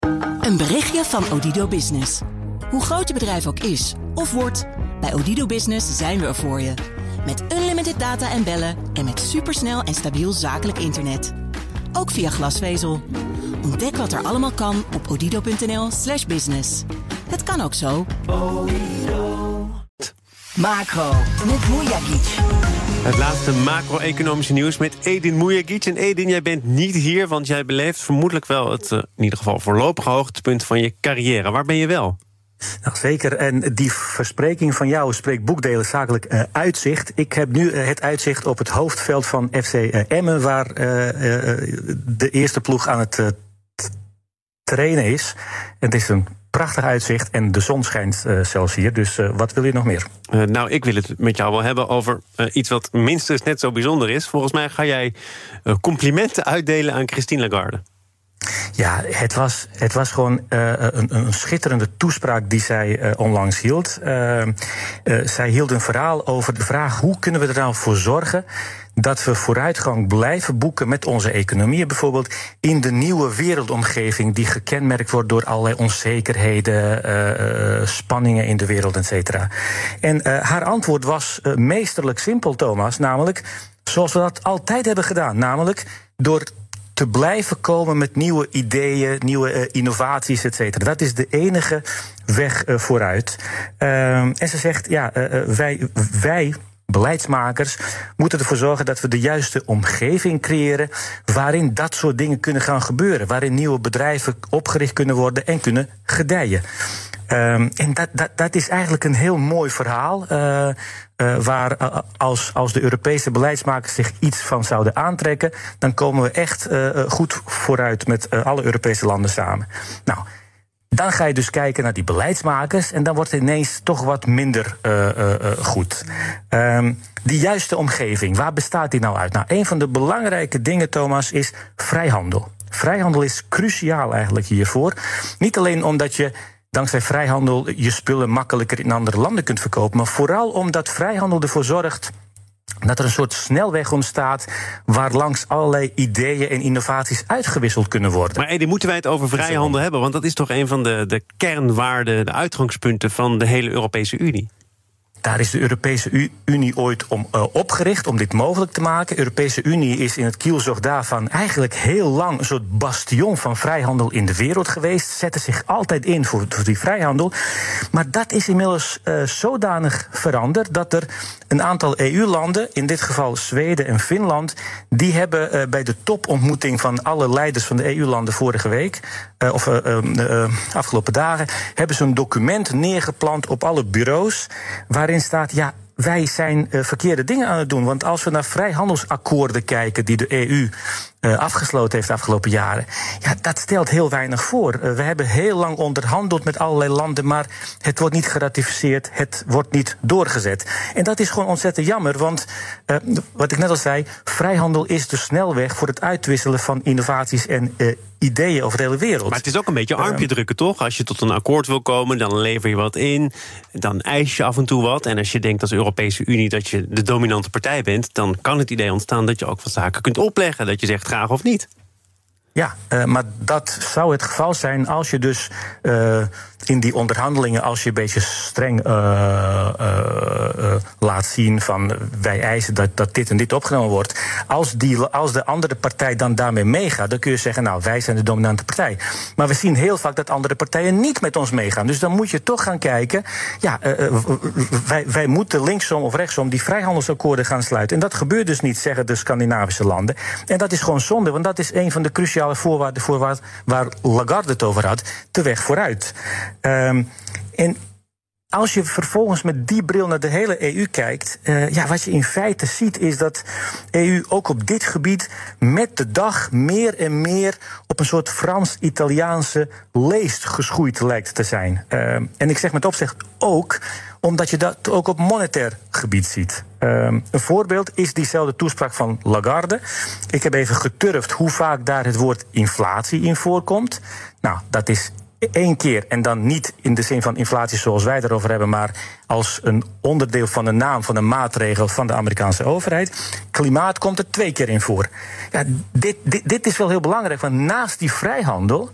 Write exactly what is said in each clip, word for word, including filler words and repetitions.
Een berichtje van Odido Business. Hoe groot je bedrijf ook is of wordt, bij Odido Business zijn we er voor je. Met unlimited data en bellen en met supersnel en stabiel zakelijk internet. Ook via glasvezel. Ontdek wat er allemaal kan op odido.nl slash business. Het kan ook zo. Macro, met Mujagic. Het laatste macro-economische nieuws met Edin Mujagic. En Edin, jij bent niet hier, want jij beleeft vermoedelijk wel het, uh, in ieder geval voorlopige hoogtepunt van je carrière. Waar ben je wel? Nou, zeker. En die verspreking van jou spreekt boekdelen zakelijk uh, uitzicht. Ik heb nu uh, het uitzicht op het hoofdveld van F C uh, Emmen, waar uh, uh, de eerste ploeg aan het uh, t- trainen is. En het is een prachtig uitzicht en de zon schijnt uh, zelfs hier. Dus uh, wat wil je nog meer? Uh, nou, ik wil het met jou wel hebben over uh, iets wat minstens net zo bijzonder is. Volgens mij ga jij uh, complimenten uitdelen aan Christine Lagarde. Ja, het was, het was gewoon uh, een, een schitterende toespraak die zij uh, onlangs hield. Uh, uh, zij hield een verhaal over de vraag: hoe kunnen we er nou voor zorgen dat we vooruitgang blijven boeken met onze economieën, bijvoorbeeld in de nieuwe wereldomgeving die gekenmerkt wordt door allerlei onzekerheden, uh, uh, spanningen in de wereld, et cetera. En uh, haar antwoord was uh, meesterlijk simpel, Thomas, namelijk zoals we dat altijd hebben gedaan, namelijk door te blijven komen met nieuwe ideeën, nieuwe uh, innovaties, et cetera. Dat is de enige weg uh, vooruit. Uh, en ze zegt, ja, uh, wij, wij, beleidsmakers, moeten ervoor zorgen dat we de juiste omgeving creëren waarin dat soort dingen kunnen gaan gebeuren. Waarin nieuwe bedrijven opgericht kunnen worden en kunnen gedijen. Um, en dat, dat, dat is eigenlijk een heel mooi verhaal. Uh, uh, waar uh, als, als de Europese beleidsmakers zich iets van zouden aantrekken, dan komen we echt uh, goed vooruit met uh, alle Europese landen samen. Nou, dan ga je dus kijken naar die beleidsmakers en dan wordt het ineens toch wat minder uh, uh, goed. Um, die juiste omgeving, waar bestaat die nou uit? Nou, een van de belangrijke dingen, Thomas, is vrijhandel. Vrijhandel is cruciaal eigenlijk hiervoor. Niet alleen omdat je dankzij vrijhandel je spullen makkelijker in andere landen kunt verkopen, maar vooral omdat vrijhandel ervoor zorgt dat er een soort snelweg ontstaat waar langs allerlei ideeën en innovaties uitgewisseld kunnen worden. Maar Edin, moeten wij het over vrijhandel hebben? Want dat is toch een van de, de kernwaarden, de uitgangspunten van de hele Europese Unie? Daar is de Europese Unie ooit om uh, opgericht om dit mogelijk te maken. De Europese Unie is in het kielzog daarvan eigenlijk heel lang een soort bastion van vrijhandel in de wereld geweest. Zette zich altijd in voor, voor die vrijhandel. Maar dat is inmiddels uh, zodanig veranderd dat er een aantal E U-landen, in dit geval Zweden en Finland, die hebben uh, bij de topontmoeting van alle leiders van de E U-landen vorige week, uh, of uh, uh, uh, afgelopen dagen, hebben ze een document neergeplant op alle bureaus waarin staat, ja, wij zijn uh, verkeerde dingen aan het doen. Want als we naar vrijhandelsakkoorden kijken die de E U uh, afgesloten heeft de afgelopen jaren, ja, dat stelt heel weinig voor. Uh, we hebben heel lang onderhandeld met allerlei landen, maar het wordt niet geratificeerd, het wordt niet doorgezet. En dat is gewoon ontzettend jammer, want uh, wat ik net al zei, vrijhandel is de snelweg voor het uitwisselen van innovaties en uh, ideeën over de hele wereld. Maar het is ook een beetje armpje drukken, toch? Als je tot een akkoord wil komen, dan lever je wat in, dan eis je af en toe wat. En als je denkt als Europese Unie dat je de dominante partij bent, dan kan het idee ontstaan dat je ook wat zaken kunt opleggen, dat je zegt graag of niet. Ja, uh, maar dat zou het geval zijn als je dus uh, in die onderhandelingen, als je een beetje streng uh, uh, uh, laat zien van wij eisen dat, dat dit en dit opgenomen wordt. Als, die, als de andere partij dan daarmee meegaat, dan kun je zeggen, nou, wij zijn de dominante partij. Maar we zien heel vaak dat andere partijen niet met ons meegaan. Dus dan moet je toch gaan kijken, ja, uh, wij, wij moeten linksom of rechtsom die vrijhandelsakkoorden gaan sluiten. En dat gebeurt dus niet, zeggen de Scandinavische landen. En dat is gewoon zonde, want dat is een van de cruciale voorwaarden voor waar, waar Lagarde het over had, de weg vooruit. Um, en als je vervolgens met die bril naar de hele E U kijkt, uh, ja, wat je in feite ziet is dat E U ook op dit gebied met de dag meer en meer op een soort Frans-Italiaanse leest geschoeid lijkt te zijn. Uh, en ik zeg met opzet ook omdat je dat ook op monetair gebied ziet. Um, een voorbeeld is diezelfde toespraak van Lagarde. Ik heb even geturfd hoe vaak daar het woord inflatie in voorkomt. Nou, dat is één keer, en dan niet in de zin van inflatie zoals wij erover hebben, maar als een onderdeel van de naam van een maatregel van de Amerikaanse overheid. Klimaat komt er twee keer in voor. Ja, dit, dit, dit is wel heel belangrijk, want naast die vrijhandel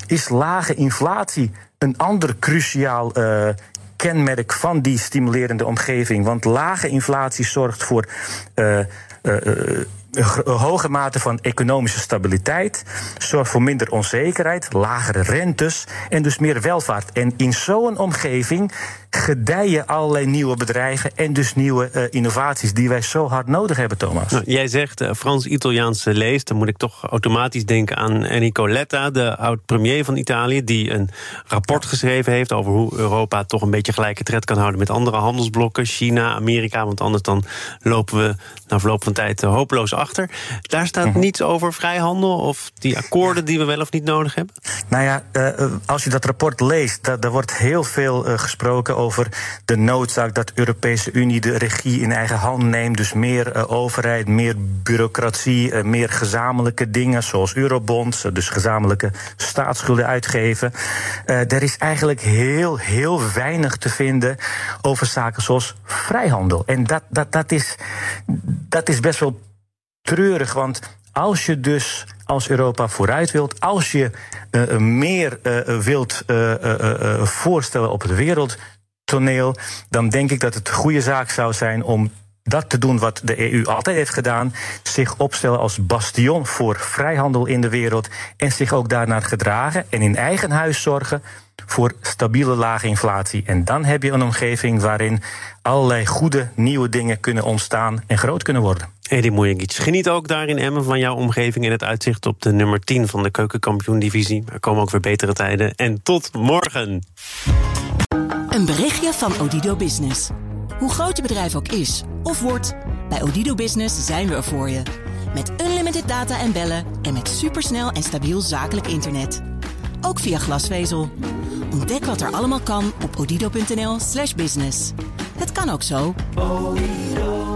is lage inflatie een ander cruciaal uh, kenmerk van die stimulerende omgeving. Want lage inflatie zorgt voor Uh, uh, uh, een hoge mate van economische stabiliteit, zorgt voor minder onzekerheid, lagere rentes en dus meer welvaart. En in zo'n omgeving gedijen allerlei nieuwe bedrijven en dus nieuwe uh, innovaties die wij zo hard nodig hebben, Thomas. Nou, jij zegt uh, Frans-Italiaanse leest, dan moet ik toch automatisch denken aan Enrico Letta, de oud-premier van Italië, die een rapport geschreven heeft over hoe Europa toch een beetje gelijke tred kan houden met andere handelsblokken, China, Amerika, want anders dan lopen we na verloop van tijd uh, hopeloos achter. Daar staat mm-hmm. niets over vrijhandel of die akkoorden die we wel of niet nodig hebben? Nou ja, uh, als je dat rapport leest, da- daar wordt heel veel uh, gesproken over de noodzaak dat de Europese Unie de regie in eigen hand neemt. Dus meer uh, overheid, meer bureaucratie, uh, meer gezamenlijke dingen zoals eurobonds, uh, dus gezamenlijke staatsschulden uitgeven. Uh, er is eigenlijk heel, heel weinig te vinden over zaken zoals vrijhandel. En dat, dat, dat, is, dat is best wel treurig, want als je dus als Europa vooruit wilt, als je uh, meer uh, wilt uh, uh, uh, voorstellen op het wereldtoneel, dan denk ik dat het een goede zaak zou zijn om dat te doen wat de E U altijd heeft gedaan, zich opstellen als bastion voor vrijhandel in de wereld en zich ook daarnaar gedragen en in eigen huis zorgen voor stabiele lage inflatie. En dan heb je een omgeving waarin allerlei goede nieuwe dingen kunnen ontstaan en groot kunnen worden. Edi Mujagic, geniet ook daar in Emmen van jouw omgeving en het uitzicht op de nummer tien van de keukenkampioen-divisie. Er komen ook weer betere tijden. En tot morgen! Een berichtje van Odido Business. Hoe groot je bedrijf ook is of wordt, bij Odido Business zijn we er voor je. Met unlimited data en bellen en met supersnel en stabiel zakelijk internet. Ook via glasvezel. Ontdek wat er allemaal kan op odido punt n l slash business. Het kan ook zo.